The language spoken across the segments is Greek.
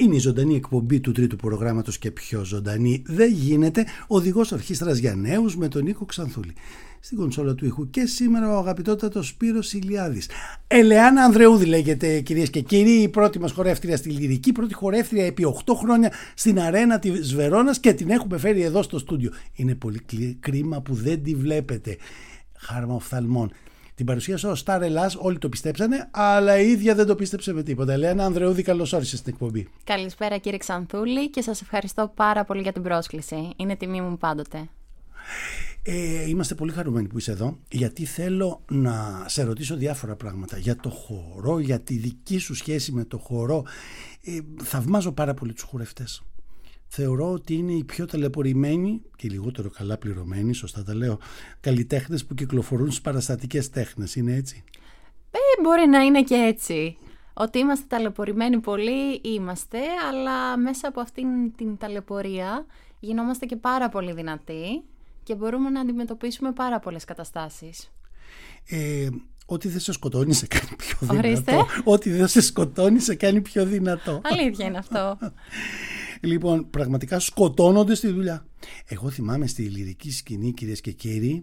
Είναι η ζωντανή εκπομπή του τρίτου προγράμματος και πιο ζωντανή δεν γίνεται. Οδηγός ορχήστρας για νέους με τον Νίκο Ξανθούλη. Στην κονσόλα του ήχου και σήμερα ο αγαπητότατος Σπύρος Ηλιάδης. Ελεάνα Ανδρεούδη λέγεται, κυρίες και κύριοι, η πρώτη μας χορεύτρια στη λυρική, πρώτη χορεύτρια επί 8 χρόνια στην αρένα της Βερόνας και την έχουμε φέρει εδώ στο στούντιο. Είναι πολύ κρίμα που δεν τη βλέπετε. Χάρμα οφθαλμών. Την παρουσίασα ως Star Ελλάς, όλοι το πιστέψανε, αλλά η ίδια δεν το πίστεψε με τίποτα. Ελεάνα Ανδρεούδη, καλώς όρισες στην εκπομπή. Καλησπέρα κύριε Ξανθούλη και σας ευχαριστώ πάρα πολύ για την πρόσκληση. Είναι τιμή μου πάντοτε. Είμαστε πολύ χαρούμενοι που είσαι εδώ, γιατί θέλω να σε ρωτήσω διάφορα πράγματα για το χορό, για τη δική σου σχέση με το χορό. Θαυμάζω πάρα πολύ τους χορευτές. Θεωρώ ότι είναι οι πιο ταλαιπωρημένοι και λιγότερο καλά πληρωμένοι, σωστά τα λέω, καλλιτέχνες που κυκλοφορούν στις παραστατικές τέχνες. Είναι έτσι? Μπορεί να είναι και έτσι. Ότι είμαστε ταλαιπωρημένοι πολύ, είμαστε, αλλά μέσα από αυτήν την ταλαιπωρία γινόμαστε και πάρα πολύ δυνατοί και μπορούμε να αντιμετωπίσουμε πάρα πολλές καταστάσεις. Ό,τι δεν σε σκοτώνει σε κάνει πιο δυνατό. Ό,τι δεν σε σκοτώνει σε κάνει πιο δυνατό. Αλήθεια είναι αυτό. Λοιπόν, πραγματικά σκοτώνονται στη δουλειά. Εγώ θυμάμαι στη λυρική σκηνή, κυρίες και κύριοι,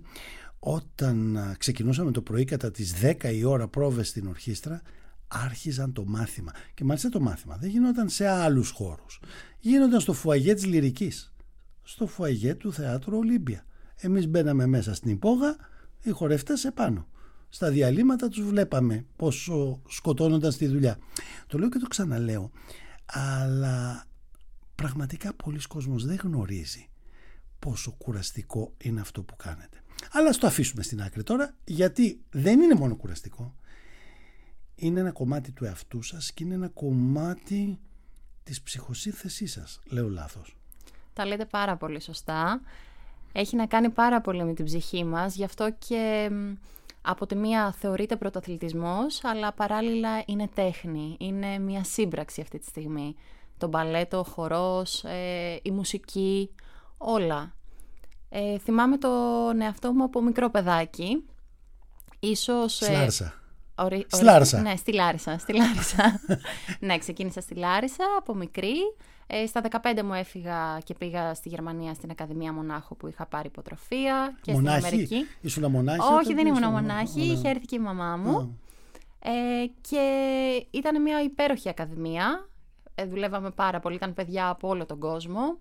όταν ξεκινούσαμε το πρωί κατά τις 10 η ώρα πρόβες στην ορχήστρα, άρχιζαν το μάθημα. Και μάλιστα το μάθημα δεν γινόταν σε άλλους χώρους. Γίνονταν στο φουαγέ της λυρικής, στο φουαγέ του Θεάτρου Ολύμπια. Εμείς μπαίναμε μέσα στην υπόγα, οι χορευτές επάνω. Στα διαλύματα τους βλέπαμε πόσο σκοτώνονταν στη δουλειά. Το λέω και το ξαναλέω, αλλά πραγματικά πολλοί κόσμος δεν γνωρίζει πόσο κουραστικό είναι αυτό που κάνετε. Αλλά ας το αφήσουμε στην άκρη τώρα, γιατί δεν είναι μόνο κουραστικό. Είναι ένα κομμάτι του εαυτού σας και είναι ένα κομμάτι της ψυχοσύνθεσής σας. Λέω λάθος? Τα λέτε πάρα πολύ σωστά. Έχει να κάνει πάρα πολύ με την ψυχή μας, γι' αυτό και από τη μία θεωρείται πρωτοαθλητισμός, αλλά παράλληλα είναι τέχνη, είναι μια σύμπραξη αυτή τη στιγμή. Το μπαλέτο, ο χορός, η μουσική, όλα. Θυμάμαι τον εαυτό μου από μικρό παιδάκι. Ίσως... Σλάρσα. Σλάρσα. Ναι, στη Λάρισα. Ναι, ξεκίνησα στη Λάρισα από μικρή. Στα 15 μου έφυγα και πήγα στη Γερμανία στην Ακαδημία Μονάχου που είχα πάρει υποτροφία και μονάχη, στην Αμερική. Ήσουν μονάχη? Όχι, δεν ήμουν μονάχη, είχε έρθει και η μαμά μου. Και ήταν μια υπέροχη ακαδημία. Δουλεύαμε πάρα πολύ, ήταν παιδιά από όλο τον κόσμο.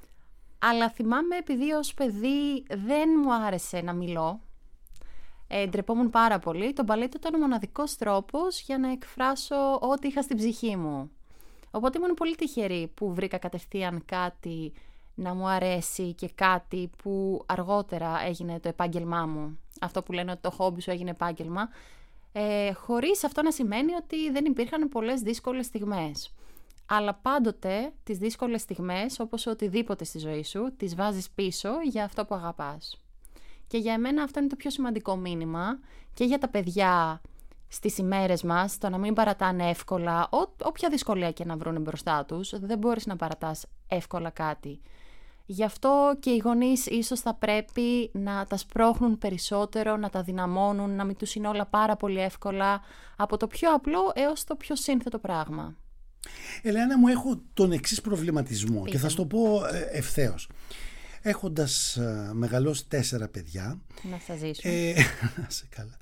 Αλλά θυμάμαι, επειδή ως παιδί δεν μου άρεσε να μιλώ, ντρεπόμουν πάρα πολύ. Το μπαλέτο ήταν ο μοναδικός τρόπος για να εκφράσω ό,τι είχα στην ψυχή μου. Οπότε ήμουν πολύ τυχερή που βρήκα κατευθείαν κάτι να μου αρέσει και κάτι που αργότερα έγινε το επάγγελμά μου. Αυτό που λένε ότι το χόμπι σου έγινε επάγγελμα. Χωρίς αυτό να σημαίνει ότι δεν υπήρχαν πολλές δύσκολες στιγμές. Αλλά πάντοτε τις δύσκολες στιγμές, όπως οτιδήποτε στη ζωή σου, τις βάζεις πίσω για αυτό που αγαπάς. Και για εμένα αυτό είναι το πιο σημαντικό μήνυμα και για τα παιδιά στις ημέρες μας, το να μην παρατάνε εύκολα, όποια δυσκολία και να βρουν μπροστά τους, δεν μπορείς να παρατάς εύκολα κάτι. Γι' αυτό και οι γονείς ίσως θα πρέπει να τα σπρώχνουν περισσότερο, να τα δυναμώνουν, να μην τους είναι όλα πάρα πολύ εύκολα, από το πιο απλό έως το πιο σύνθετο πράγμα. Ελεάνα μου, έχω τον εξής προβληματισμό και θα σου το πω ευθέως. Έχοντας μεγαλώσει 4 παιδιά, να σας ζήσω. σε καλά.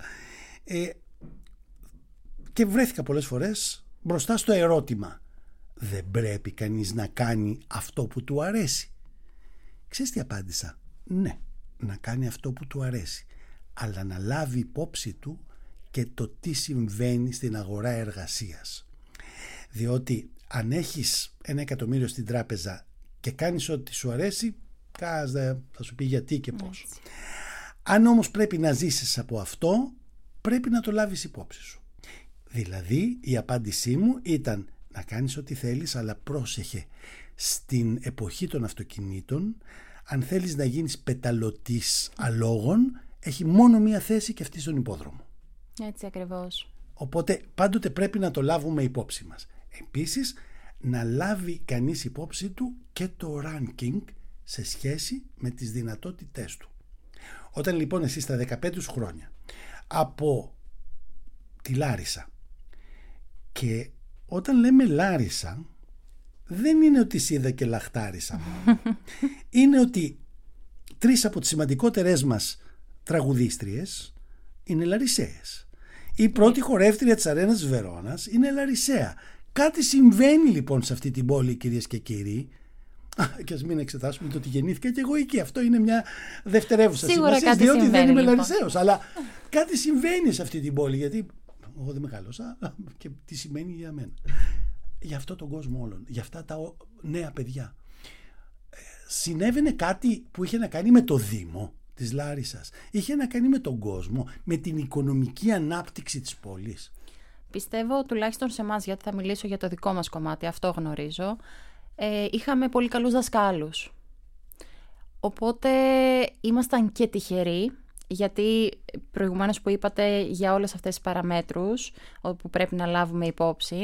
Και βρέθηκα πολλές φορές μπροστά στο ερώτημα, δεν πρέπει κανείς να κάνει αυτό που του αρέσει? Ξέρεις τι απάντησα? Ναι, να κάνει αυτό που του αρέσει, αλλά να λάβει υπόψη του και το τι συμβαίνει στην αγορά εργασίας. Διότι αν έχεις 1 εκατομμύριο στην τράπεζα και κάνεις ό,τι σου αρέσει, θα σου πει γιατί και πώς. Έτσι. Αν όμως πρέπει να ζήσεις από αυτό, πρέπει να το λάβεις υπόψη σου. Δηλαδή η απάντησή μου ήταν να κάνεις ό,τι θέλεις, αλλά πρόσεχε, στην εποχή των αυτοκινήτων, αν θέλεις να γίνεις πεταλωτής αλόγων, έχει μόνο μία θέση και αυτή στον υπόδρομο. Έτσι ακριβώς. Οπότε πάντοτε πρέπει να το λάβουμε υπόψη μας. Επίσης, να λάβει κανείς υπόψη του και το ranking σε σχέση με τις δυνατότητές του. Όταν λοιπόν εσύ στα 15 χρόνια από τη Λάρισα, και όταν λέμε Λάρισα δεν είναι ότι σε είδα και λαχτάρισα μόνο. Είναι ότι 3 από τις σημαντικότερες μας τραγουδίστριες είναι Λαρισαίες. Η πρώτη χορεύτρια της Αρένας της Βερόνας είναι Λαρισαία. Κάτι συμβαίνει λοιπόν σε αυτή την πόλη, κυρίες και κύριοι. Και ας μην εξετάσουμε το ότι γεννήθηκα και εγώ εκεί. Αυτό είναι μια δευτερεύουσα σημασία, διότι συμβαίνει, δεν είμαι λοιπόν Λαρισαίος. Αλλά κάτι συμβαίνει σε αυτή την πόλη, γιατί εγώ δεν μεγάλωσα και τι σημαίνει για μένα. Για αυτό τον κόσμο όλων, για αυτά τα νέα παιδιά. Συνέβαινε κάτι που είχε να κάνει με το Δήμο της Λάρισσας. Είχε να κάνει με τον κόσμο, με την οικονομική ανάπτυξη της πόλης. Πιστεύω, τουλάχιστον σε εμάς, γιατί θα μιλήσω για το δικό μας κομμάτι, αυτό γνωρίζω, είχαμε πολύ καλούς δασκάλους. Οπότε ήμασταν και τυχεροί, γιατί προηγουμένως που είπατε για όλες αυτές τις παραμέτρους που πρέπει να λάβουμε υπόψη,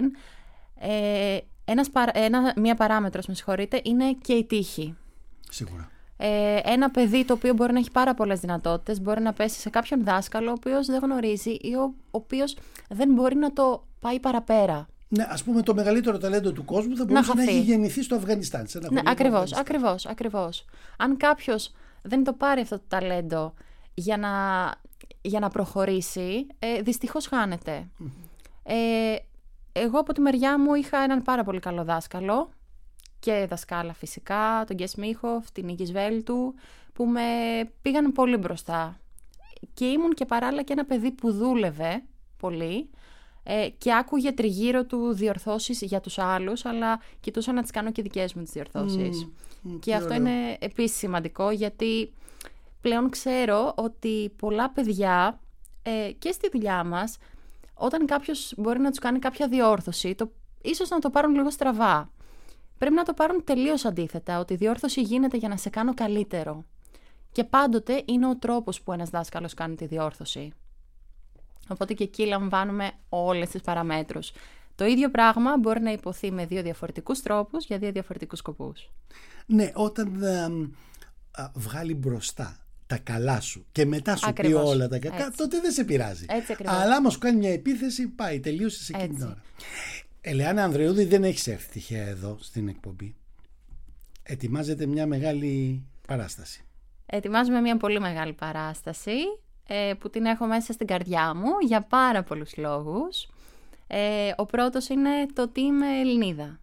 μία παράμετρος, με συγχωρείτε, είναι και η τύχη. Σίγουρα. Ένα παιδί το οποίο μπορεί να έχει πάρα πολλές δυνατότητες μπορεί να πέσει σε κάποιον δάσκαλο ο οποίος δεν γνωρίζει ή ο οποίος δεν μπορεί να το πάει παραπέρα. Ναι, ας πούμε το μεγαλύτερο ταλέντο του κόσμου θα μπορούσε να έχει γεννηθεί στο Αφγανιστάν. Ναι, ακριβώς. Αν κάποιος δεν το πάρει αυτό το ταλέντο για να προχωρήσει, δυστυχώς χάνεται. Εγώ από τη μεριά μου είχα έναν πάρα πολύ καλό δάσκαλο και δασκάλα φυσικά, τον Γκεσμίχοφ, την Νίκη Σβέλτου, που με πήγαν πολύ μπροστά. Και ήμουν και παράλληλα και ένα παιδί που δούλευε πολύ και άκουγε τριγύρω του διορθώσεις για τους άλλους, αλλά κοιτούσα να τις κάνω και δικές μου τις διορθώσεις. Και αυτό είναι επίσης σημαντικό, γιατί πλέον ξέρω ότι πολλά παιδιά και στη δουλειά μας, όταν κάποιος μπορεί να τους κάνει κάποια διόρθωση, ίσως να το πάρουν λίγο στραβά. Πρέπει να το πάρουν τελείως αντίθετα, ότι η διόρθωση γίνεται για να σε κάνω καλύτερο. Και πάντοτε είναι ο τρόπος που ένας δάσκαλος κάνει τη διόρθωση. Οπότε και εκεί λαμβάνουμε όλες τις παραμέτρους. Το ίδιο πράγμα μπορεί να υποθεί με 2 διαφορετικούς τρόπους για 2 διαφορετικούς σκοπούς. Ναι, όταν βγάλει μπροστά τα καλά σου και μετά σου πει όλα τα κακά, τότε δεν σε πειράζει. Αλλά άμα σου κάνει μια επίθεση, πάει, τελείωσε σε εκείνη την ώρα. Ελεάνα Ανδρεούδη, δεν έχεις έρθει τυχαία εδώ στην εκπομπή. Ετοιμάζεται μια μεγάλη παράσταση. Ετοιμάζουμε μια πολύ μεγάλη παράσταση που την έχω μέσα στην καρδιά μου για πάρα πολλούς λόγους. Ο πρώτος είναι το ότι είμαι Ελληνίδα.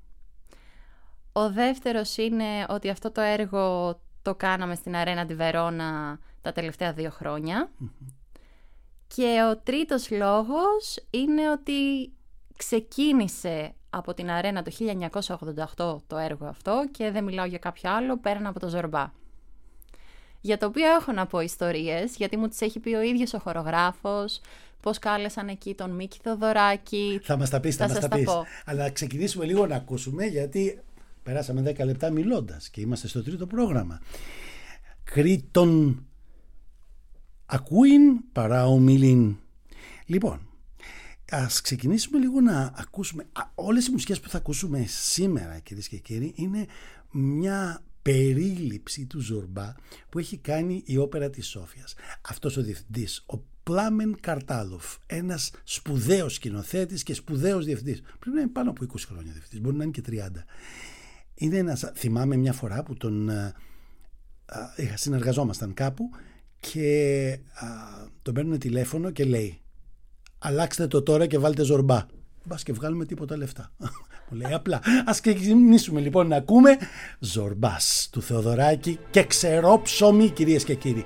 Ο δεύτερος είναι ότι αυτό το έργο το κάναμε στην Αρένα τη Βερόνα τα τελευταία 2 χρόνια. Και ο τρίτος λόγος είναι ότι ξεκίνησε από την Αρένα το 1988 το έργο αυτό και δεν μιλάω για κάποιο άλλο πέραν από το Ζορμπά. Για το οποίο έχω να πω ιστορίες, γιατί μου τις έχει πει ο ίδιος ο χορογράφος, πώς κάλεσαν εκεί τον Μίκη Θοδωράκη. Θα μας τα πεις. Αλλά ξεκινήσουμε λίγο να ακούσουμε, γιατί περάσαμε 10 λεπτά μιλώντας και είμαστε στο 3ο πρόγραμμα. Κρήτον ακούειν παρά ομιλήν. Λοιπόν, ας ξεκινήσουμε λίγο να ακούσουμε. Όλες οι μουσικές που θα ακούσουμε σήμερα, κυρίες και κύριοι, είναι μια περίληψη του Ζορμπά που έχει κάνει η όπερα της Σόφιας. Αυτός ο διευθυντής, ο Πλάμεν Καρτάλοφ, ένας σπουδαίος σκηνοθέτης και σπουδαίος διευθυντής. Πρέπει να είναι πάνω από 20 χρόνια διευθυντής, μπορεί να είναι και 30. Είναι ένας, θυμάμαι μια φορά που συνεργαζόμασταν κάπου και τον παίρνουν τηλέφωνο και λέει: αλλάξτε το τώρα και βάλτε Ζορμπά. Μπας και βγάλουμε τίποτα λεφτά. Μου λέει απλά. Ας ξεκινήσουμε λοιπόν να ακούμε Ζορμπάς του Θεοδωράκη και ξερό ψωμί, κυρίες και κύριοι.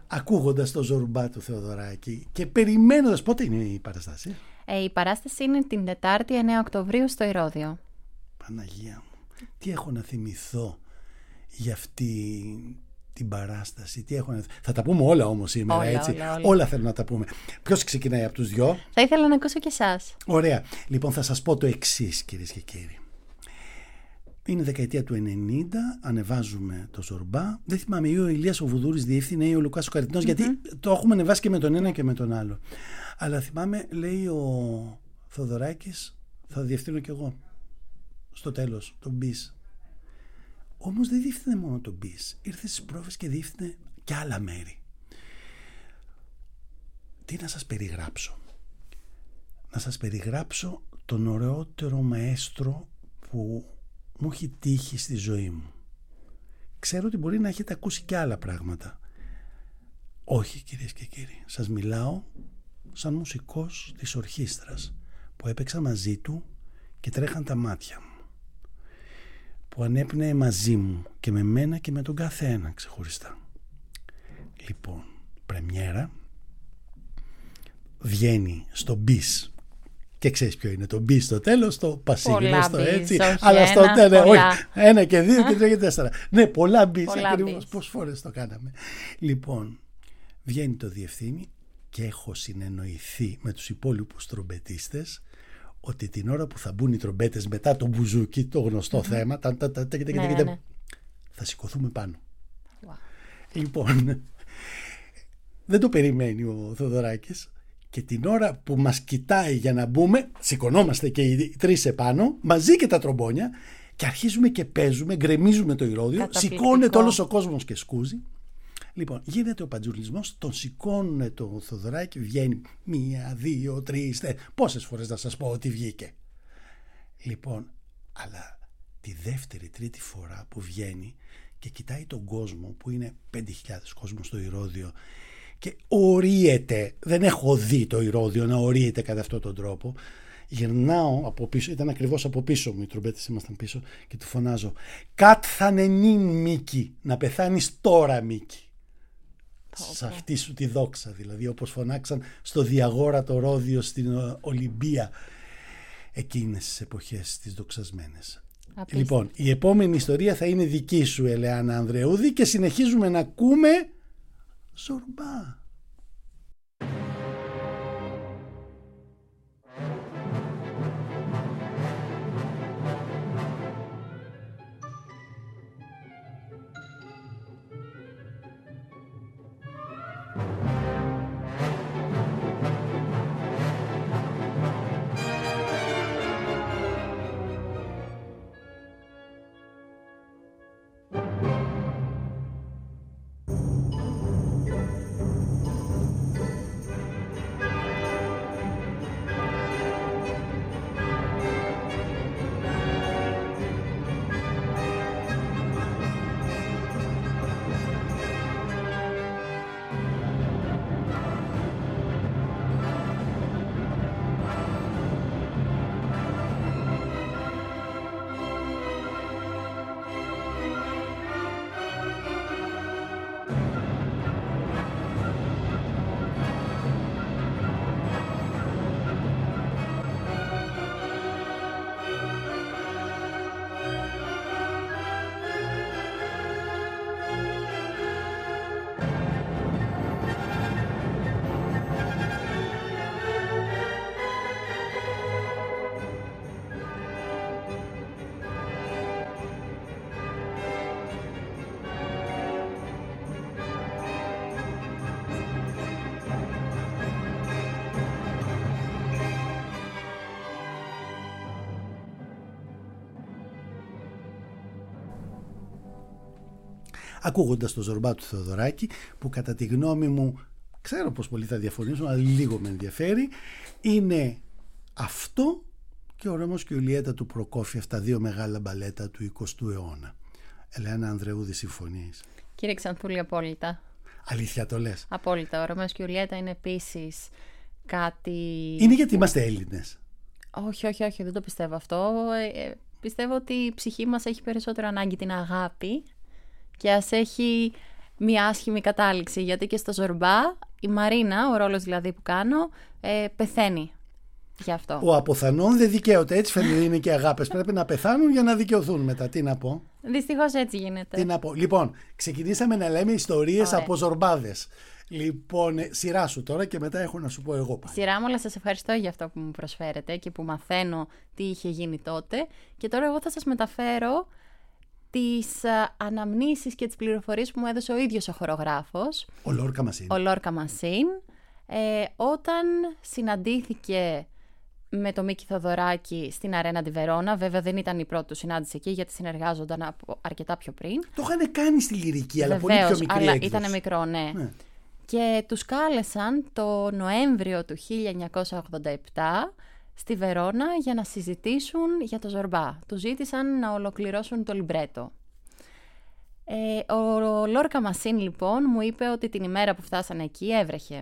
ακούγοντας το Ζορμπά του Θεοδωράκη και περιμένοντας. Πότε είναι η παράσταση? Η παράσταση είναι την Τετάρτη 9 Οκτωβρίου στο Ηρώδειο. Παναγία μου, τι έχω να θυμηθώ για αυτή την παράσταση, θα τα πούμε όλα όμως σήμερα, έτσι. Όλα θέλω να τα πούμε. Ποιος ξεκινάει από τους δυο? Θα ήθελα να ακούσω και εσάς. Ωραία. Λοιπόν, θα σας πω το εξής, κυρίες και κύριοι. Είναι δεκαετία του 90, ανεβάζουμε το Ζορμπά. Δεν θυμάμαι, ή ο Ηλίας ο Βουδούρης διεύθυνε ή ο Λουκάς ο Καριτινός, γιατί το έχουμε ανεβάσει και με τον ένα και με τον άλλο. Αλλά θυμάμαι, λέει ο Θοδωράκης, θα διευθύνω κι εγώ στο τέλος, τον μπις. Όμως δεν διεύθυνε μόνο τον μπις, ήρθε στις πρόβες και διεύθυνε και άλλα μέρη. Τι να σας περιγράψω? Να σας περιγράψω τον ωραιότερο μαέστρο που μου έχει τύχει στη ζωή μου. Ξέρω ότι μπορεί να έχετε ακούσει και άλλα πράγματα. Όχι, κυρίες και κύριοι, σας μιλάω σαν μουσικός της ορχήστρας που έπαιξα μαζί του και τρέχαν τα μάτια μου, που ανέπνεε μαζί μου και με μένα και με τον καθένα ξεχωριστά. Λοιπόν, πρεμιέρα, βγαίνει στο μπις. Και ξέρεις ποιο είναι το μπις στο τέλος, το πασίγνωστο, στο έτσι. Αλλά στο τέλος, όχι, 1 και 2 και 3 και 4. Ναι, πολλά μπις, ακριβώς. Πόσες φορές το κάναμε. Λοιπόν, βγαίνει το διευθύνη και έχω συνεννοηθεί με τους υπόλοιπους τρομπετίστες ότι την ώρα που θα μπουν οι τρομπέτες μετά το μπουζούκι, το γνωστό θέμα, θα σηκωθούμε πάνω. Λοιπόν, δεν το περιμένει ο Θεοδωράκης. Και την ώρα που μας κοιτάει για να μπούμε, σηκωνόμαστε και οι 3 επάνω, μαζί και τα τρομπόνια, και αρχίζουμε και παίζουμε, γκρεμίζουμε το ηρώδιο, σηκώνεται όλος ο κόσμος και σκούζει. Λοιπόν, γίνεται ο παντζουλισμός, τον σηκώνουν το Θοδωράκη, βγαίνει 1, 2, 3, 4. Πόσες φορές να σας πω ότι βγήκε? Λοιπόν, αλλά τη δεύτερη, τρίτη φορά που βγαίνει και κοιτάει τον κόσμο, που είναι 5.000 κόσμος στο ηρώδιο, και ορίεται, δεν έχω δει το ηρώδιο να ορίεται κατά αυτόν τον τρόπο. Γυρνάω από πίσω, ήταν ακριβώς από πίσω μου, οι τρομπέτες ήμασταν πίσω, και του φωνάζω: «Κάτθανε νυν, Μίκη, να πεθάνεις τώρα, Μίκη». Σε αυτή σου τη δόξα, δηλαδή, όπως φωνάξαν στο Διαγόρα το ρόδιο στην Ολυμπία εκείνες τις εποχές τις δοξασμένες. Λοιπόν, η επόμενη ιστορία θα είναι δική σου, Ελεάνα Ανδρεούδη, και συνεχίζουμε να ακούμε Ζορμπά. Ακούγοντας το Ζορμπά του Θεοδωράκη, που κατά τη γνώμη μου, ξέρω πως πολλοί θα διαφωνήσουν, αλλά λίγο με ενδιαφέρει, είναι αυτό και ο Ρώμος και η Ιουλιέτα του Προκόφη, αυτά 2 μεγάλα μπαλέτα του 20ου αιώνα. Ελεάνα Ανδρεούδη, συμφωνείς? Κύριε Ξανθούλη, απόλυτα. Αλήθεια το λες? Απόλυτα. Ο Ρώμος και η Ιουλιέτα είναι επίσης κάτι... Είναι γιατί είμαστε Έλληνες? Όχι, δεν το πιστεύω αυτό. Πιστεύω ότι η ψυχή μας έχει περισσότερο ανάγκη την αγάπη και ας έχει μια άσχημη κατάληξη, γιατί και στο Ζορμπά η Μαρίνα, ο ρόλος δηλαδή που κάνω, πεθαίνει γι' αυτό. Ο αποθανόν δεν δικαίωται, έτσι φαίνεται, είναι και αγάπες. Πρέπει να πεθάνουν για να δικαιωθούν μετά. Τι να πω. Δυστυχώς έτσι γίνεται. Τι να πω. Λοιπόν, ξεκινήσαμε να λέμε ιστορίες από Ζορμπάδες. Λοιπόν, σειρά σου τώρα και μετά έχω να σου πω εγώ πάλι. Σειρά μου, αλλά σας ευχαριστώ για αυτό που μου προσφέρετε και που μαθαίνω τι είχε γίνει τότε. Και τώρα εγώ θα σας μεταφέρω τις αναμνήσεις και τις πληροφορίες που μου έδωσε ο ίδιος ο χορογράφος. Ο Λόρκα Μασίν. Ο Λόρκα Μασίν, όταν συναντήθηκε με τον Μίκη Θοδωράκη στην Αρένα τη Βερόνα. Βέβαια δεν ήταν η πρώτη του συνάντηση εκεί, γιατί συνεργάζονταν αρκετά πιο πριν. Το είχαν κάνει στη λυρική, αλλά βεβαίως, πολύ πιο μικρή αλλά έκδοση. Ήταν μικρό, ναι. Και τους κάλεσαν το Νοέμβριο του 1987 στη Βερόνα για να συζητήσουν για το Ζορμπά. Τους ζήτησαν να ολοκληρώσουν το λιμπρέτο. Ο Λόρκα Μασίν λοιπόν μου είπε ότι την ημέρα που φτάσανε εκεί έβρεχε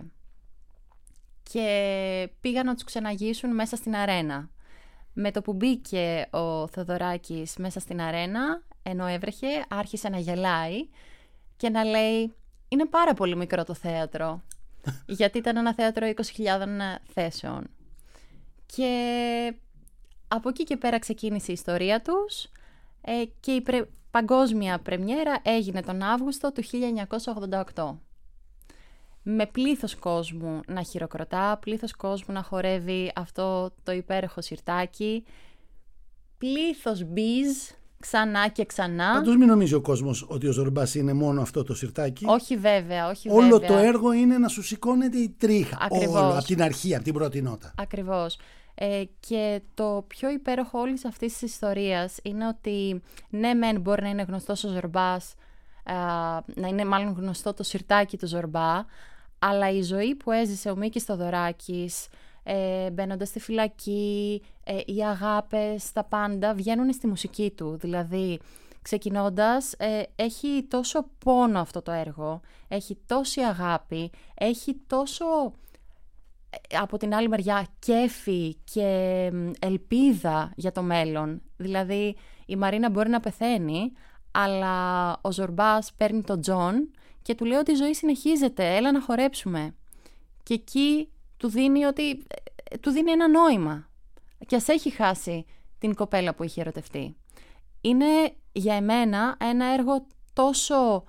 και πήγαν να τους ξεναγήσουν μέσα στην αρένα. Με το που μπήκε ο Θοδωράκης μέσα στην αρένα, ενώ έβρεχε, άρχισε να γελάει και να λέει «Είναι πάρα πολύ μικρό το θέατρο», γιατί ήταν ένα θέατρο 20.000 θέσεων. Και από εκεί και πέρα ξεκίνησε η ιστορία τους και η παγκόσμια πρεμιέρα έγινε τον Αύγουστο του 1988. Με πλήθος κόσμου να χειροκροτά, πλήθος κόσμου να χορεύει αυτό το υπέροχο σιρτάκι, πλήθος μπιζ ξανά και ξανά. Πάντως μην νομίζει ο κόσμος ότι ο Ζορμπάς είναι μόνο αυτό το σιρτάκι. Όχι βέβαια, όχι Όλο βέβαια. το έργο είναι να σου σηκώνεται η τρίχα. Ακριβώς. Όλο, από την αρχή, από την πρώτη νότα. Ακριβώς. Και το πιο υπέροχο όλης αυτής της ιστορίας είναι ότι ναι μεν μπορεί να είναι γνωστός ο Ζορμπάς, να είναι μάλλον γνωστό το σιρτάκι του Ζορμπά, αλλά η ζωή που έζησε ο Μίκης Θοδωράκης, μπαίνοντας στη φυλακή, οι αγάπες, τα πάντα βγαίνουν στη μουσική του. Δηλαδή, ξεκινώντας, έχει τόσο πόνο αυτό το έργο, έχει τόση αγάπη, έχει τόσο, από την άλλη μεριά, κέφι και ελπίδα για το μέλλον. Δηλαδή, η Μαρίνα μπορεί να πεθαίνει, αλλά ο Ζορμπάς παίρνει τον Τζον και του λέει ότι η ζωή συνεχίζεται, έλα να χορέψουμε. Και εκεί του δίνει ένα νόημα. Και ας έχει χάσει την κοπέλα που είχε ερωτευτεί. Είναι για εμένα ένα έργο τόσο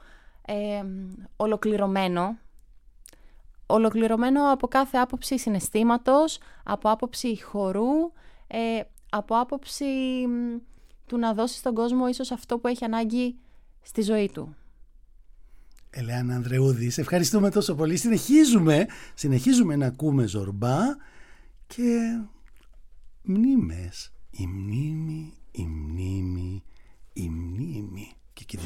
ολοκληρωμένο από κάθε άποψη συναισθήματος, από άποψη χορού, από άποψη του να δώσει στον κόσμο ίσως αυτό που έχει ανάγκη στη ζωή του. Ελεάνα Ανδρεούδη, σε ευχαριστούμε τόσο πολύ. Συνεχίζουμε να ακούμε Ζορμπά και μνήμες. Η μνήμη, η μνήμη, η μνήμη. Και εκεί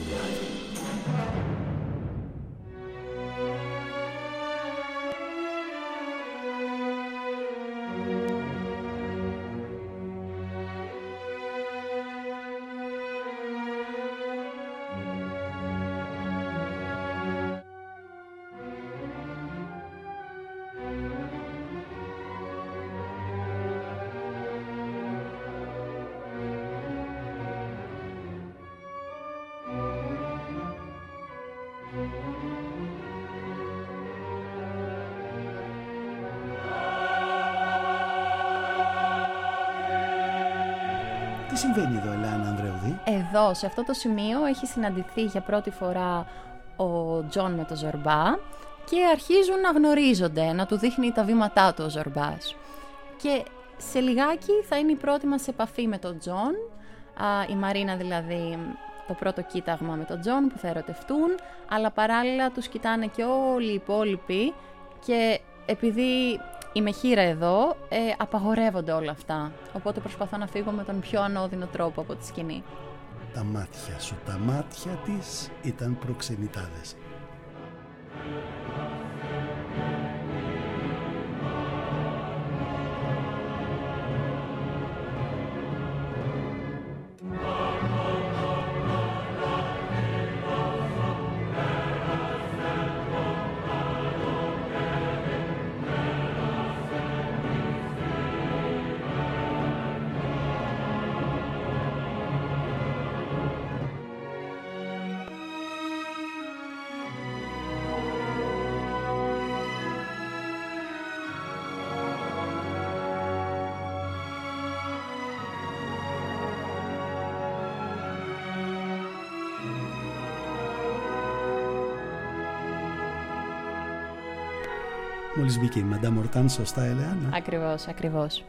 Τι συμβαίνει εδώ, Ελεάνα Ανδρεούδη? Εδώ, σε αυτό το σημείο, έχει συναντηθεί για πρώτη φορά ο Τζον με τον Ζορμπά και αρχίζουν να γνωρίζονται, να του δείχνει τα βήματά του ο Ζορμπάς. Και σε λιγάκι θα είναι η πρώτη μας επαφή με τον Τζον, η Μαρίνα δηλαδή, το πρώτο κοίταγμα με τον Τζον που θα ερωτευτούν, αλλά παράλληλα τους κοιτάνε και όλοι οι υπόλοιποι και επειδή είμαι χείρα εδώ, απαγορεύονται όλα αυτά. Οπότε προσπαθώ να φύγω με τον πιο ανώδυνο τρόπο από τη σκηνή. Τα μάτια σου, τα μάτια της ήταν προξενητάδες. Μόλις μπήκε η Μαντάμ Ορτάν, σωστά, Ελεάνα? Ακριβώς, ακριβώς.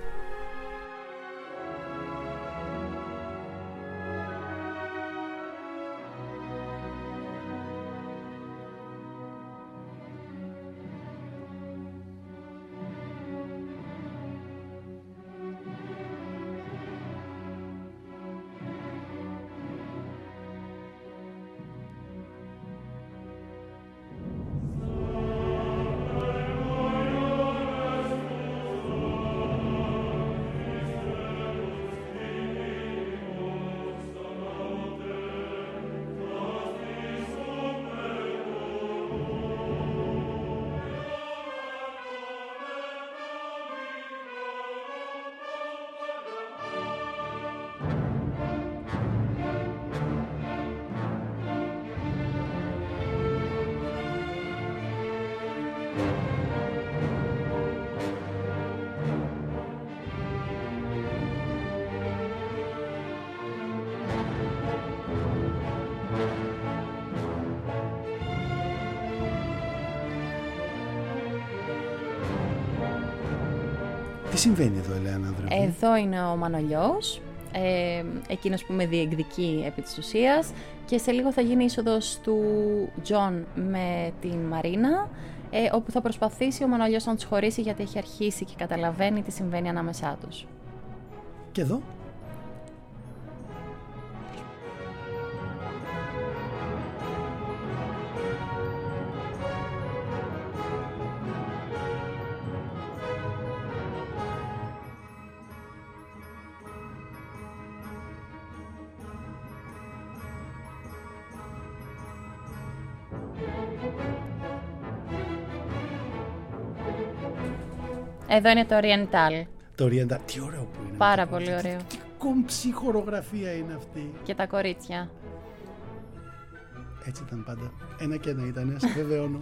Τι συμβαίνει εδώ, Ελεάνα Ανδρεούδη? Εδώ είναι ο Μανολιός, εκείνος που με διεκδικεί επί της ουσίας, και σε λίγο θα γίνει η είσοδος του Τζον με την Μαρίνα, όπου θα προσπαθήσει ο Μανολιός να τους χωρίσει, γιατί έχει αρχίσει και καταλαβαίνει τι συμβαίνει ανάμεσά τους. Και εδώ Εδώ είναι το Oriental. το Oriental. Τι ωραίο που είναι. Πάρα πολύ ωραίο. Τι κομψή χορογραφία είναι αυτή. Και τα κορίτσια. Έτσι ήταν πάντα. Ένα και ένα ήταν, σε βεβαιώνω.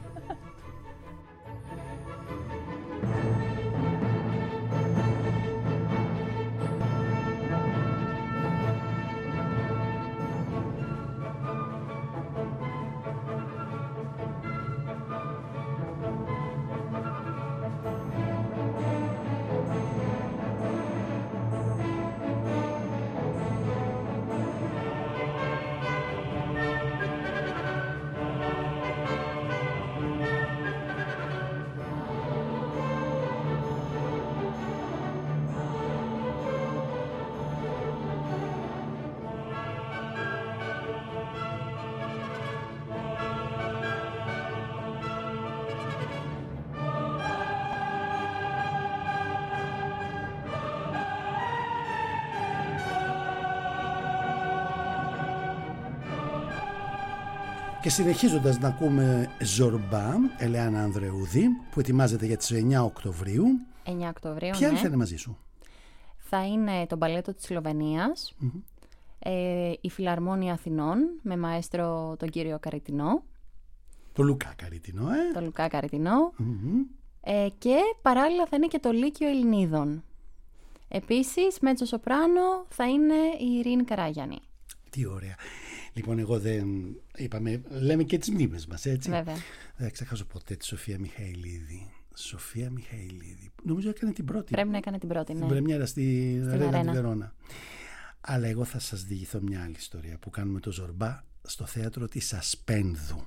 Και συνεχίζοντας να ακούμε Ζορμπά, Ελεάνα Ανδρεούδη, που ετοιμάζεται για τις 9 Οκτωβρίου. 9 Οκτωβρίου, Ποια άλλη ναι. θα είναι μαζί σου? Θα είναι το μπαλέτο της Σλοβενίας, η Φιλαρμόνια Αθηνών με μαέστρο τον κύριο Καριτινό. Το Λουκά Καριτινό, Το Λουκά Καριτινό. Και παράλληλα θα είναι και το Λύκειο Ελληνίδων. Επίσης, μέτσο σοπράνο θα είναι η Ειρήνη Καράγιανη. Τι ωραία. Λοιπόν, εγώ δεν είπαμε, λέμε και τις μνήμες μας, έτσι. Βέβαια. Δεν θα ξεχάσω ποτέ τη Σοφία Μιχαηλίδη. Σοφία Μιχαηλίδη. Νομίζω έκανε την πρώτη. Πρέπει να έκανε την πρώτη, ναι. Την πρεμιέρα στην Αρένα. Βερόνα. Αλλά εγώ θα σας διηγηθώ μια άλλη ιστορία που κάνουμε το Ζορμπά στο θέατρο της Ασπένδου.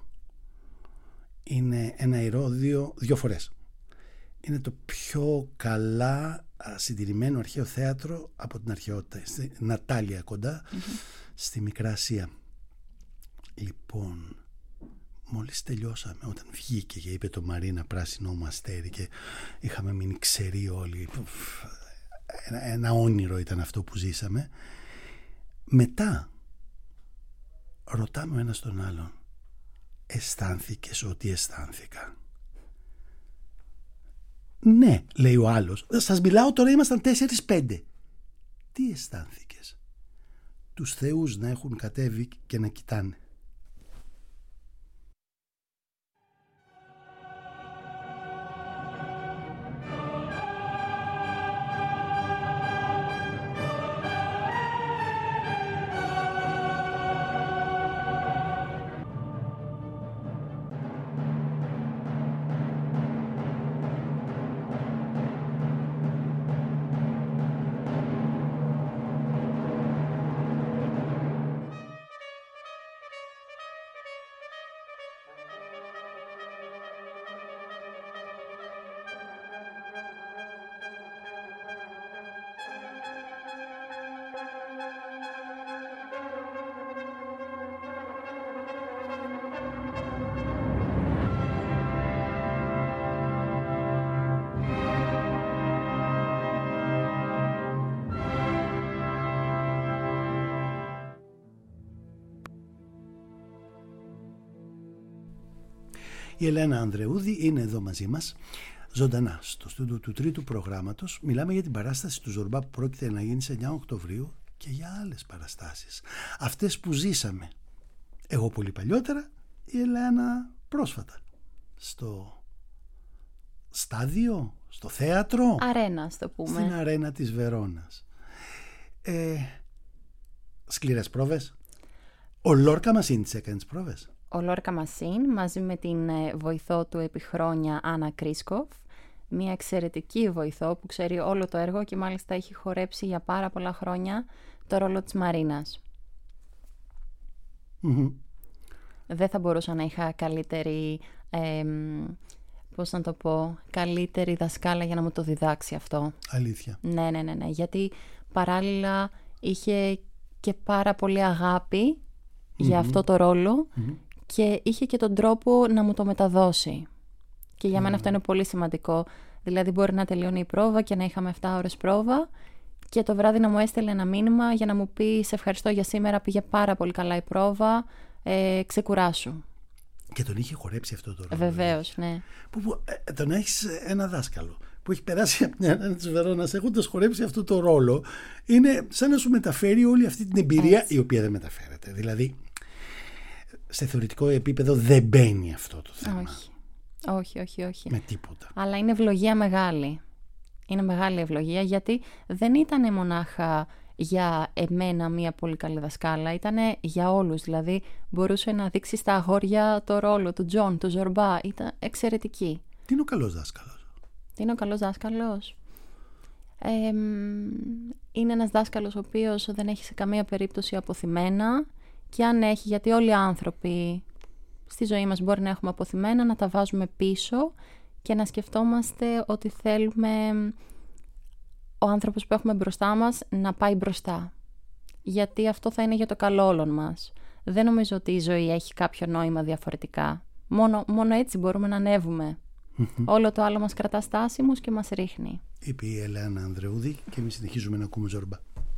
Είναι ένα ηρώδιο 2 φορές. Είναι το πιο καλά συντηρημένο αρχαίο θέατρο από την αρχαιότητα. Στη Νατάλια κοντά, στη Μικρά Ασία. Λοιπόν, μόλις τελειώσαμε, όταν βγήκε και είπε το Μαρίνα πράσινο μου αστέρι και είχαμε μείνει ξεροί όλοι, ένα όνειρο ήταν αυτό που ζήσαμε. Μετά ρωτάμε ο ένας τον άλλον, αισθάνθηκες ότι αισθάνθηκα? Ναι, λέει ο άλλος, σας μιλάω τώρα, ήμασταν 4-5. Τι αισθάνθηκες? Τους θεούς να έχουν κατέβει και να κοιτάνε. Η Ελένα Ανδρεούδη είναι εδώ μαζί μας, ζωντανά, στο στούντιο του τρίτου προγράμματος. Μιλάμε για την παράσταση του Ζορμπά που πρόκειται να γίνει σε 9 Οκτωβρίου και για άλλες παραστάσεις. Αυτές που ζήσαμε. Εγώ πολύ παλιότερα, η Ελένα πρόσφατα. Στο στάδιο, στο θέατρο. Αρένα, ας το πούμε. Στην Αρένα της Βερόνας. Σκληρές πρόβες. Ο Λόρκα Μασίν τις έκανε τις πρόβες. Ο Λόρκα Μασίν μαζί με την βοηθό του επί χρόνια Άννα Κρίσκοφ. Μια εξαιρετική βοηθό που ξέρει όλο το έργο και μάλιστα έχει χορέψει για πάρα πολλά χρόνια το ρόλο της Μαρίνας. Δεν θα μπορούσα να είχα καλύτερη, πώς να το πω, καλύτερη δασκάλα για να μου το διδάξει αυτό. Αλήθεια. Ναι, γιατί παράλληλα είχε και πάρα πολύ αγάπη για αυτό το ρόλο και είχε και τον τρόπο να μου το μεταδώσει. Και για μένα αυτό είναι πολύ σημαντικό. Δηλαδή μπορεί να τελειώνει η πρόβα και να είχαμε 7 ώρες πρόβα και το βράδυ να μου έστελνε ένα μήνυμα για να μου πει «Σε ευχαριστώ για σήμερα, πήγε πάρα πολύ καλά η πρόβα, ξεκουράσου». Και τον είχε χορέψει αυτό το ρόλο. Βεβαίως, ναι. Τον έχεις ένα δάσκαλο που έχει περάσει από την Αρένα της Βερόνας έχοντας χορέψει αυτό το ρόλο. Είναι σαν να σου μεταφέρει όλη αυτή την εμπειρία, η οποία δεν μεταφέρεται. Δηλαδή, σε θεωρητικό επίπεδο δεν μπαίνει αυτό το θέμα. Όχι. Με τίποτα. Αλλά είναι ευλογία μεγάλη. Είναι μεγάλη ευλογία γιατί δεν ήταν μονάχα για εμένα μια πολύ καλή δασκάλα, ήταν για όλους. Δηλαδή μπορούσε να δείξει στα αγόρια το ρόλο του Τζον, του Ζορμπά. Ήταν εξαιρετική. Τι είναι ο καλός δάσκαλος? Είναι ένας δάσκαλος ο οποίος δεν έχει σε καμία περίπτωση αποθυμένα, και αν έχει, γιατί όλοι οι άνθρωποι στη ζωή μας μπορεί να έχουμε αποθυμένα, να τα βάζουμε πίσω και να σκεφτόμαστε ότι θέλουμε ο άνθρωπος που έχουμε μπροστά μας να πάει μπροστά. Γιατί αυτό θα είναι για το καλό όλων μας. Δεν νομίζω ότι η ζωή έχει κάποιο νόημα διαφορετικά. Μόνο έτσι μπορούμε να ανέβουμε. Όλο το άλλο μας κρατά στάσιμους και μας ρίχνει. Είπε η Ελένα Ανδρεούδη και εμείς συνεχίζουμε να ακούμε Ζορμπά.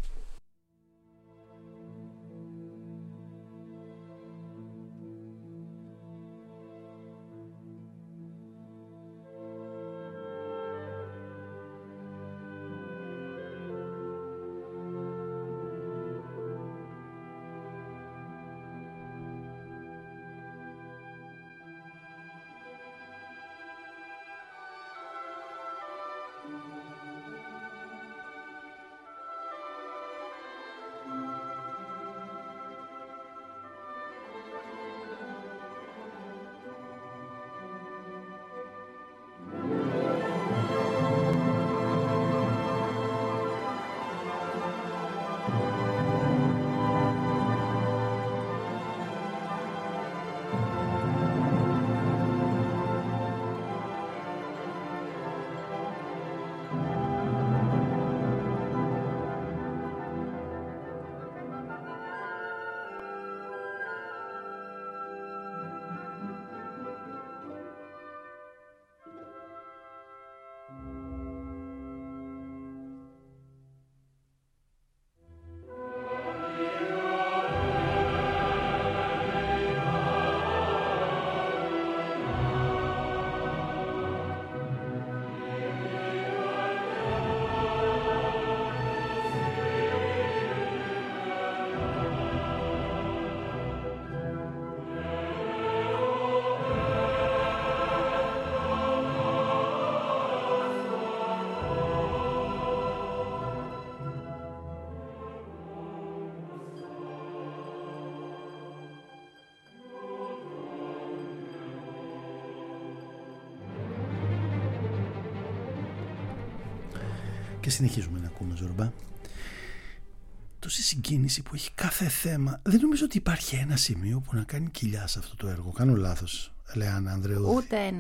Και συνεχίζουμε να ακούμε Ζορμπά. Τόση συγκίνηση που έχει κάθε θέμα. Δεν νομίζω ότι υπάρχει ένα σημείο που να κάνει κοιλιά σε αυτό το έργο. Κάνω λάθος, Ελένα Ανδρεούδη?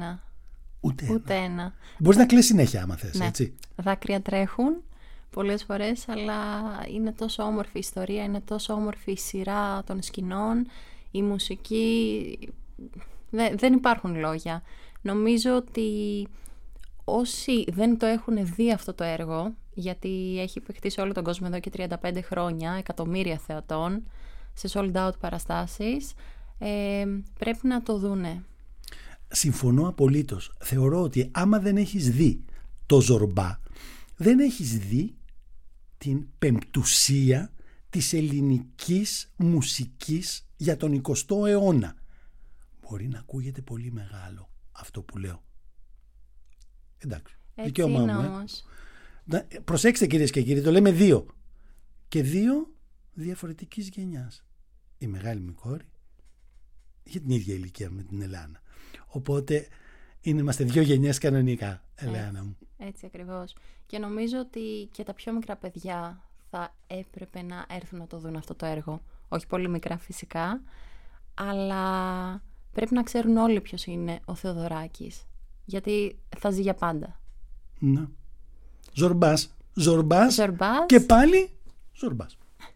Ούτε ένα. Μπορείς να κλαις συνέχεια άμα θες, έτσι. Δάκρυα τρέχουν πολλές φορές, αλλά είναι τόσο όμορφη η ιστορία, είναι τόσο όμορφη η σειρά των σκηνών, η μουσική. Δεν υπάρχουν λόγια. Νομίζω ότι όσοι δεν το έχουν δει αυτό το έργο, γιατί έχει παιχτεί σε όλο τον κόσμο εδώ και 35 χρόνια, εκατομμύρια θεατών, σε sold out παραστάσεις, πρέπει να το δούνε. συμφωνώ απολύτως. Θεωρώ ότι άμα δεν έχεις δει το Ζορμπά, δεν έχεις δει την πεμπτουσία της ελληνικής μουσικής για τον 20ο αιώνα. Μπορεί να ακούγεται πολύ μεγάλο αυτό που λέω. Εντάξει, δικαίωμά μου. Προσέξτε κυρίες και κύριοι, το λέμε δύο. Και δύο διαφορετικής γενιάς. Η μεγάλη μου κόρη είχε την ίδια ηλικία με την Ελεάνα. Οπότε είμαστε δύο γενιές κανονικά, Ελεάνα μου. Έτσι ακριβώς. Και νομίζω ότι και τα πιο μικρά παιδιά θα έπρεπε να έρθουν να το δουν αυτό το έργο. Όχι πολύ μικρά φυσικά, αλλά πρέπει να ξέρουν όλοι ποιος είναι ο Θεοδωράκης. Γιατί θα ζει για πάντα. Ναι. Ζορμπάς και πάλι Ζορμπάς.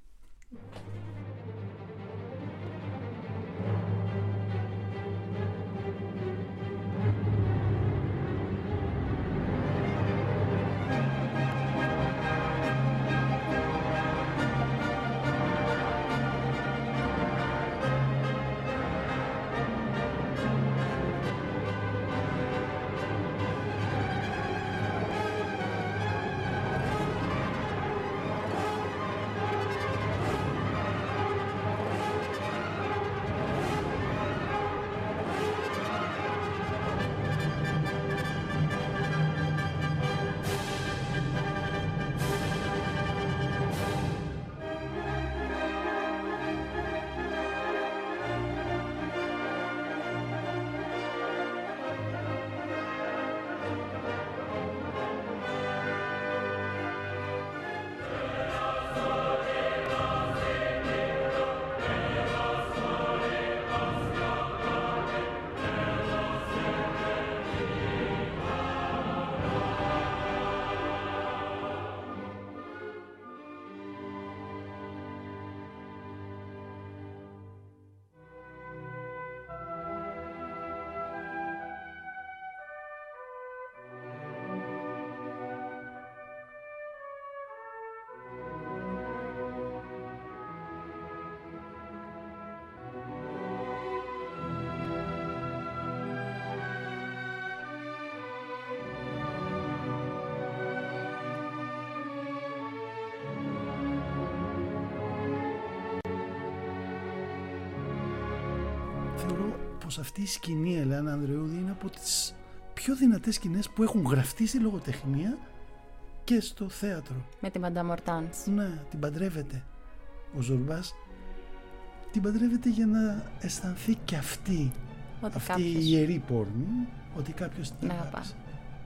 Θεωρώ πως αυτή η σκηνή, Ελεάνα Ανδρεούδη, είναι από τις πιο δυνατές σκηνές που έχουν γραφτεί στη λογοτεχνία και στο θέατρο. Με την Madame Hortense. Ναι, την παντρεύεται ο Ζορμπάς. Την παντρεύεται για να αισθανθεί και αυτή η ιερή πόρνη, ότι κάποιος την αγάπησε.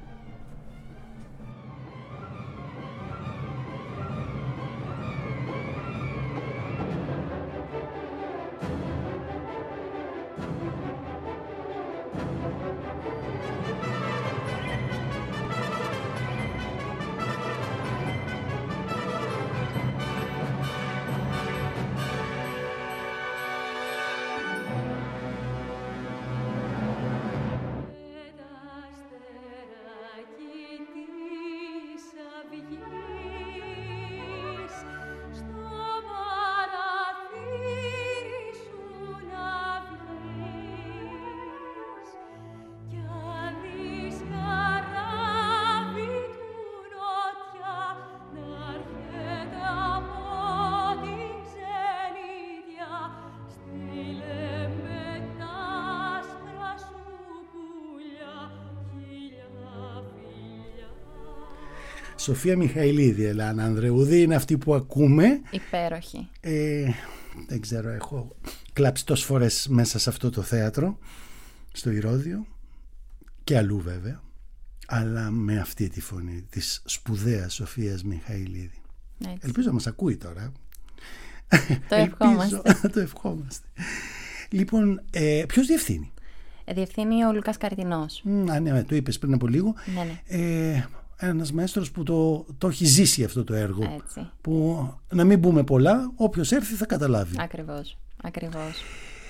Σοφία Μιχαηλίδη, Ελεάνα Ανδρεούδη, είναι αυτή που ακούμε. Υπέροχη. Δεν ξέρω, έχω κλάψει τόσες φορές μέσα σε αυτό το θέατρο, στο Ηρώδειο και αλλού βέβαια, αλλά με αυτή τη φωνή της σπουδαίας Σοφίας Μιχαηλίδη. Έτσι. Ελπίζω να μας ακούει τώρα. Το ευχόμαστε. Το ευχόμαστε. Λοιπόν, ποιος διευθύνει? Διευθύνει ο Λουκάς Καρτινός. Ναι, το είπες πριν από λίγο. Ναι. Ένας μαέστρος που το έχει ζήσει αυτό το έργο. Έτσι. Που, να μην πούμε πολλά, όποιος έρθει θα καταλάβει. Ακριβώς.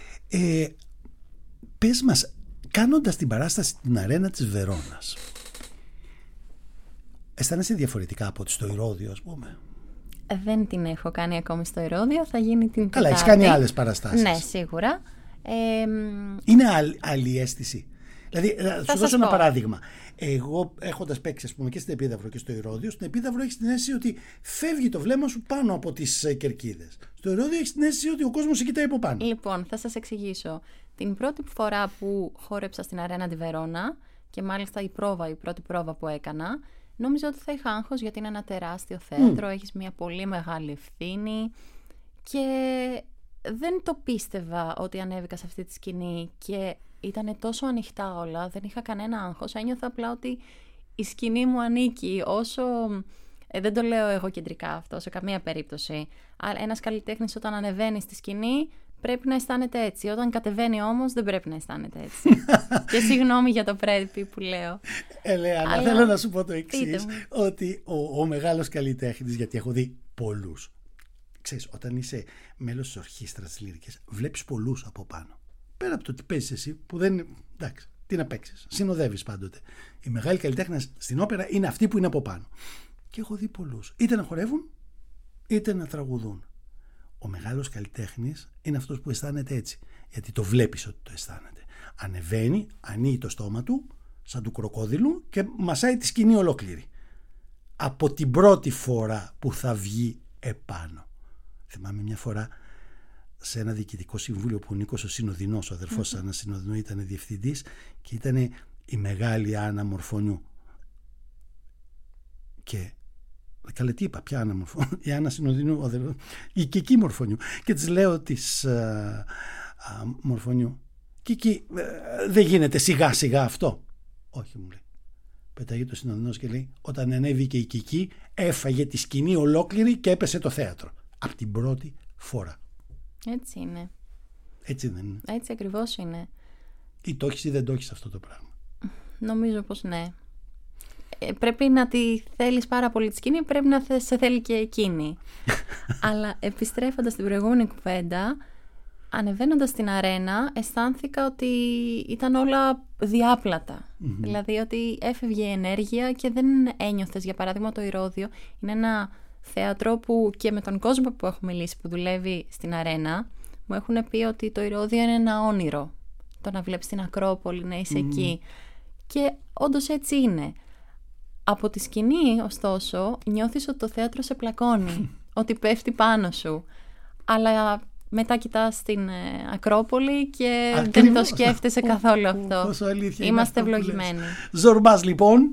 Πες μας, κάνοντας την παράσταση στην Αρένα της Βερόνας, αισθάνεσαι διαφορετικά από ότι στο Ηρώδειο, ας πούμε? Δεν την έχω κάνει ακόμη στο Ηρώδειο, θα γίνει την Τετάρτη. Καλά, έχεις κάνει άλλες παραστάσεις. Ναι, σίγουρα. Είναι άλλη αίσθηση Δηλαδή, θα σου δώσω ένα παράδειγμα. Εγώ, έχοντας παίξει, ας πούμε, και στην Επίδαυρο και στο Ηρώδειο, στην Επίδαυρο έχεις την αίσθηση ότι φεύγει το βλέμμα σου πάνω από τις κερκίδες. Στο Ηρώδειο έχεις την αίσθηση ότι ο κόσμος σε κοιτάει από πάνω. Λοιπόν, θα σας εξηγήσω. Την πρώτη φορά που χόρεψα στην Αρένα τη Βερόνα, και μάλιστα η πρώτη πρόβα που έκανα, νόμιζα ότι θα είχα άγχος, γιατί είναι ένα τεράστιο θέατρο, έχεις μια πολύ μεγάλη ευθύνη και δεν το πίστευα ότι ανέβηκα σε αυτή τη σκηνή και ήταν τόσο ανοιχτά όλα, δεν είχα κανένα άγχος. Ένιωθα απλά ότι η σκηνή μου ανήκει, όσο... δεν το λέω εγωκεντρικά αυτό σε καμία περίπτωση. Αλλά ένας καλλιτέχνης όταν ανεβαίνει στη σκηνή πρέπει να αισθάνεται έτσι. Όταν κατεβαίνει όμως δεν πρέπει να αισθάνεται έτσι. Και συγγνώμη για το πρέπει που λέω. Ελεάνα, αλλά θέλω να σου πω το εξής, ότι ο μεγάλος καλλιτέχνης, γιατί έχω δει πολλούς. Ξέρεις, όταν είσαι μέλος της ορχήστρας της Λυρικής, βλέπεις πολλούς από πάνω. Πέρα από το ότι παίζεις εσύ, που δεν. Εντάξει, τι να παίξεις. Συνοδεύεις πάντοτε. Οι μεγάλοι καλλιτέχνες στην όπερα είναι αυτοί που είναι από πάνω. Και έχω δει πολλούς. Είτε να χορεύουν, είτε να τραγουδούν. Ο μεγάλος καλλιτέχνης είναι αυτός που αισθάνεται έτσι. Γιατί το βλέπεις ότι το αισθάνεται. Ανεβαίνει, ανοίγει το στόμα του, σαν του κροκόδιλου, και μασάει τη σκηνή ολόκληρη. Από την πρώτη φορά που θα βγει επάνω. Θυμάμαι μια φορά σε ένα διοικητικό συμβούλιο που ο Νίκος ο Συνοδεινός, ο αδερφός Άννα Συνοδεινού, ήταν διευθυντής, και ήταν η μεγάλη Άννα Μορφωνιού. Και καλά, τι είπα, ποια Άννα Μορφωνιού? Η Άννα Συνοδεινού, η Κική Μορφωνιού. Και της λέω της Μορφωνιού, Κική, δεν γίνεται σιγά σιγά αυτό? Όχι, μου λέει. Πεταγεί το Συνοδεινός και λέει, όταν ανέβηκε η Κική έφαγε τη σκηνή ολόκληρη και έπεσε το θέατρο. Από την πρώτη φορά. Έτσι είναι. Έτσι δεν είναι? Έτσι ακριβώς είναι. Ή το έχεις ή δεν το έχεις αυτό το πράγμα? Νομίζω πως ναι. Πρέπει να τη θέλεις πάρα πολύ τη σκηνή, πρέπει να σε θέλει και εκείνη. Αλλά επιστρέφοντας στην προηγούμενη κουβέντα, ανεβαίνοντας στην αρένα, αισθάνθηκα ότι ήταν όλα διάπλατα. Δηλαδή ότι έφευγε η ενέργεια και δεν ένιωθες. Για παράδειγμα, το Ηρώδειο είναι ένα θέατρο που και με τον κόσμο που έχω μιλήσει, που δουλεύει στην αρένα, μου έχουν πει ότι το Ηρώδειο είναι ένα όνειρο. Το να βλέπεις την Ακρόπολη, να είσαι εκεί. Και όντως έτσι είναι. Από τη σκηνή, ωστόσο, νιώθεις ότι το θέατρο σε πλακώνει, ότι πέφτει πάνω σου. Αλλά μετά κοιτάς στην Ακρόπολη και δεν το σκέφτεσαι καθόλου αυτό. Είμαστε ευλογημένοι. Ζορμπάς, λοιπόν.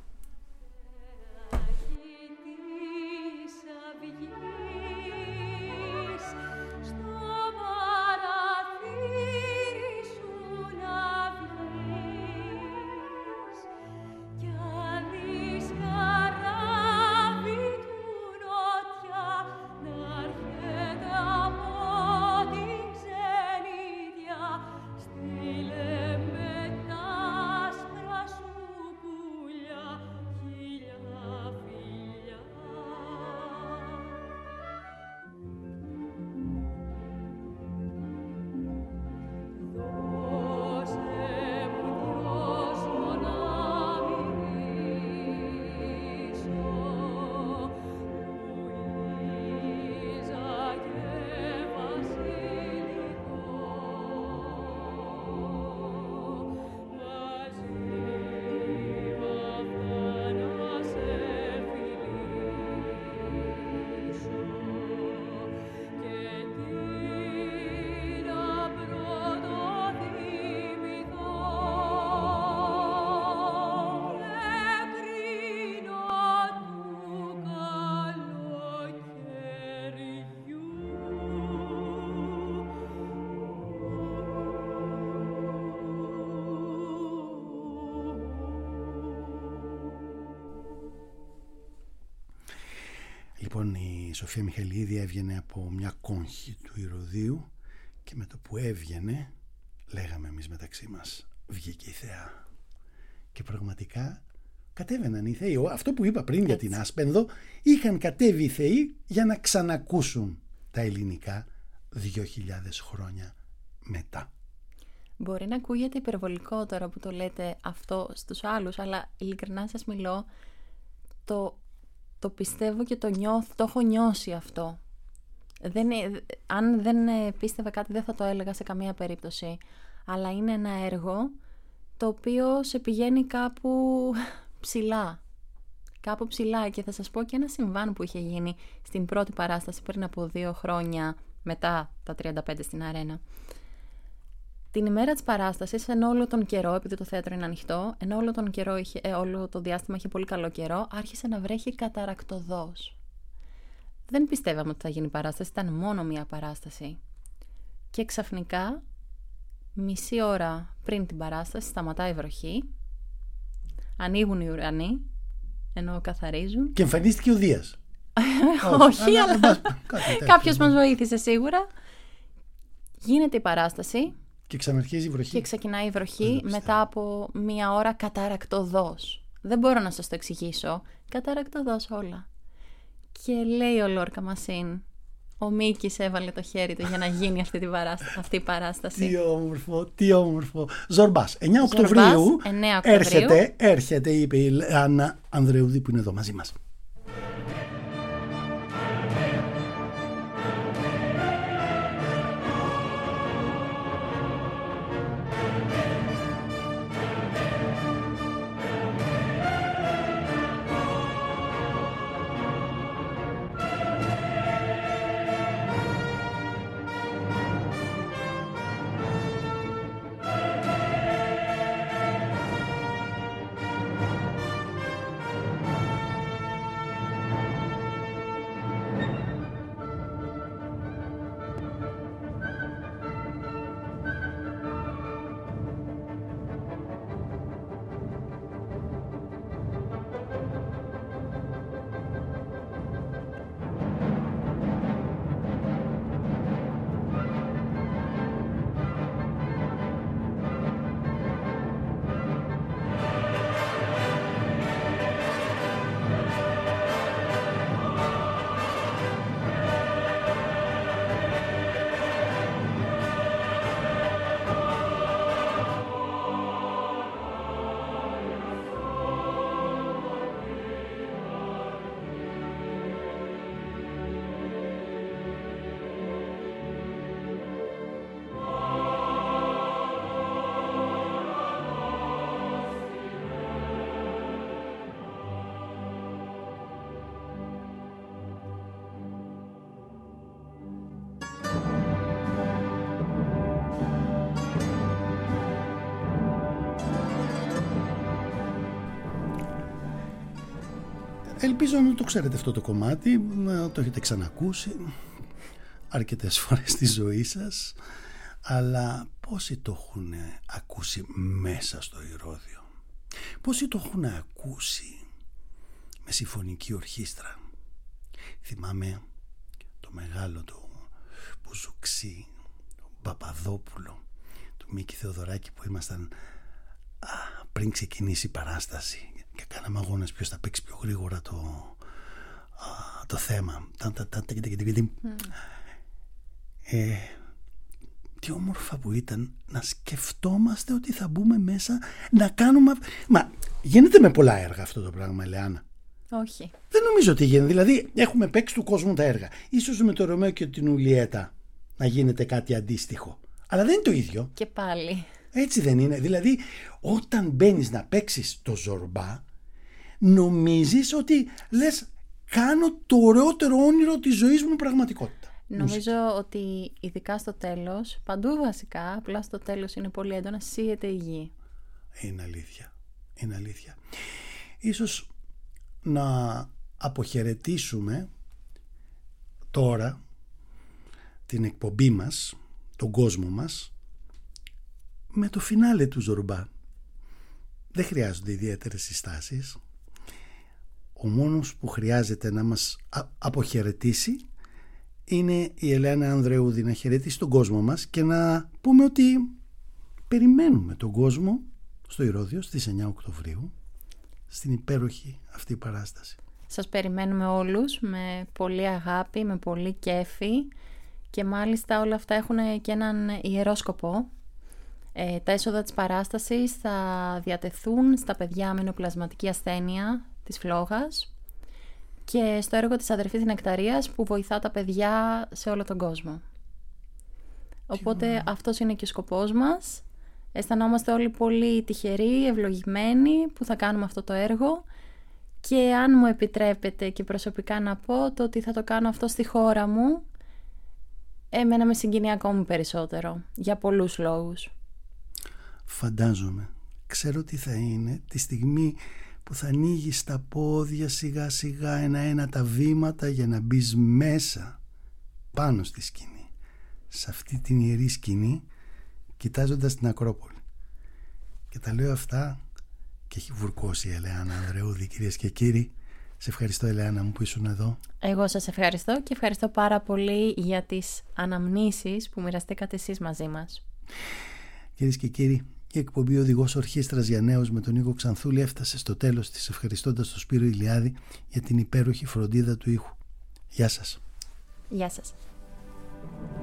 Λοιπόν, η Σοφία Μιχαηλίδη έβγαινε από μια κόγχη του Ηρωδείου και με το που έβγαινε, λέγαμε εμείς μεταξύ μας, βγήκε η θεά. Και πραγματικά κατέβαιναν οι θεοί. Αυτό που είπα πριν για την Άσπενδο, είχαν κατέβει οι θεοί για να ξανακούσουν τα ελληνικά 2.000 χρόνια μετά. Μπορεί να ακούγεται υπερβολικό τώρα που το λέτε αυτό στους άλλους, αλλά ειλικρινά σας μιλώ, το πιστεύω και το νιώθω, το έχω νιώσει αυτό. Αν δεν πίστευα κάτι δεν θα το έλεγα σε καμία περίπτωση. Αλλά είναι ένα έργο το οποίο σε πηγαίνει κάπου ψηλά. Κάπου ψηλά, και θα σας πω και ένα συμβάν που είχε γίνει στην πρώτη παράσταση πριν από 2 χρόνια μετά τα 35 στην Αρένα. Την ημέρα της παράστασης, ενώ όλο τον καιρό, επειδή το θέατρο είναι ανοιχτό, ενώ όλο το διάστημα είχε πολύ καλό καιρό, άρχισε να βρέχει καταρακτωδώς. Δεν πιστεύαμε ότι θα γίνει παράσταση, ήταν μόνο μία παράσταση. Και ξαφνικά, μισή ώρα πριν την παράσταση, σταματάει η βροχή, ανοίγουν οι ουρανοί, ενώ καθαρίζουν. Και εμφανίστηκε ο Δίας. Όχι, αλλά κάποιος μας βοήθησε σίγουρα. Γίνεται η παράσταση. Και ξαναρχίζει η βροχή. Και ξεκινάει η βροχή μετά από 1 ώρα καταρακτωδώς. Δεν μπορώ να σας το εξηγήσω. Καταρακτωδώς όλα. Και λέει ο Λόρκα Μασίν, ο Μίκης έβαλε το χέρι του για να γίνει αυτή η παράσταση. Τι όμορφο, τι όμορφο. Ζορμπάς, 9 Οκτωβρίου. Έρχεται, είπε η Άννα Ανδρεούδη που είναι εδώ μαζί μας. Ελπίζω να το ξέρετε αυτό το κομμάτι, να το έχετε ξανακούσει αρκετές φορές στη ζωή σας, αλλά πόσοι το έχουν ακούσει μέσα στο Ηρώδειο, πόσοι το έχουν ακούσει με συμφωνική ορχήστρα. Θυμάμαι το μεγάλο του Μπουζουξή, τον Παπαδόπουλο, του Μίκη Θεοδωράκη, που ήμασταν πριν ξεκινήσει η παράσταση και κάναμε αγώνες ποιος θα παίξει πιο γρήγορα το θέμα. Τι όμορφα που ήταν να σκεφτόμαστε ότι θα μπούμε μέσα να κάνουμε. Μα γίνεται με πολλά έργα αυτό το πράγμα, Ελεάνα? Όχι. Δεν νομίζω ότι γίνεται. Δηλαδή έχουμε παίξει του κόσμου τα έργα. Ίσως με το Ρωμαίο και την Ουλιέτα να γίνεται κάτι αντίστοιχο, αλλά δεν είναι το ίδιο. Και πάλι έτσι δεν είναι? Δηλαδή όταν μπαίνεις να παίξεις το Ζορμπά, νομίζεις ότι λες κάνω το ωραιότερο όνειρο της ζωής μου πραγματικότητα. Νομίζω ότι ειδικά στο τέλος, παντού βασικά, απλά στο τέλος είναι πολύ έντονα, σύεται η γη. Είναι αλήθεια. Είναι αλήθεια. Ίσως να αποχαιρετήσουμε τώρα την εκπομπή μας, τον κόσμο μας, με το φινάλε του Ζορμπά. Δεν χρειάζονται ιδιαίτερες συστάσεις. Ο μόνος που χρειάζεται να μας αποχαιρετήσει είναι η Ελένα Ανδρεούδη, να χαιρετήσει τον κόσμο μας και να πούμε ότι περιμένουμε τον κόσμο στο Ηρώδειο στις 9 Οκτωβρίου στην υπέροχη αυτή παράσταση. Σας περιμένουμε όλους με πολύ αγάπη, με πολύ κέφι, και μάλιστα όλα αυτά έχουν και έναν ιερό σκοπό. Τα έσοδα της παράστασης θα διατεθούν στα παιδιά με νεοπλασματική ασθένεια της φλόγας και στο έργο της αδερφής Νεκταρίας που βοηθά τα παιδιά σε όλο τον κόσμο. Οπότε αυτός είναι και ο σκοπός μας. Αισθανόμαστε όλοι πολύ τυχεροί, ευλογημένοι που θα κάνουμε αυτό το έργο. Και αν μου επιτρέπετε και προσωπικά να πω, το ότι θα το κάνω αυτό στη χώρα μου, εμένα με συγκινεί ακόμη περισσότερο, για πολλούς λόγους. Φαντάζομαι, ξέρω τι θα είναι τη στιγμή που θα ανοίγεις τα πόδια σιγά σιγά ένα-ένα τα βήματα για να μπεις μέσα, πάνω στη σκηνή, σε αυτή την ιερή σκηνή, κοιτάζοντας την Ακρόπολη. Και τα λέω αυτά και έχει βουρκώσει η Ελεάνα Ανδρεούδη, κυρίες και κύριοι. Σε ευχαριστώ, Ελεάνα μου, που ήσουν εδώ. Εγώ σας ευχαριστώ και ευχαριστώ πάρα πολύ για τις αναμνήσεις που μοιραστήκατε εσείς μαζί μας. Κυρίες και κύριοι, η εκπομπή Οδηγός Ορχήστρας για Νέους με τον Νίκο Ξανθούλη έφτασε στο τέλος της, ευχαριστώντας τον Σπύρο Ηλιάδη για την υπέροχη φροντίδα του ήχου. Γεια σας. Γεια σας.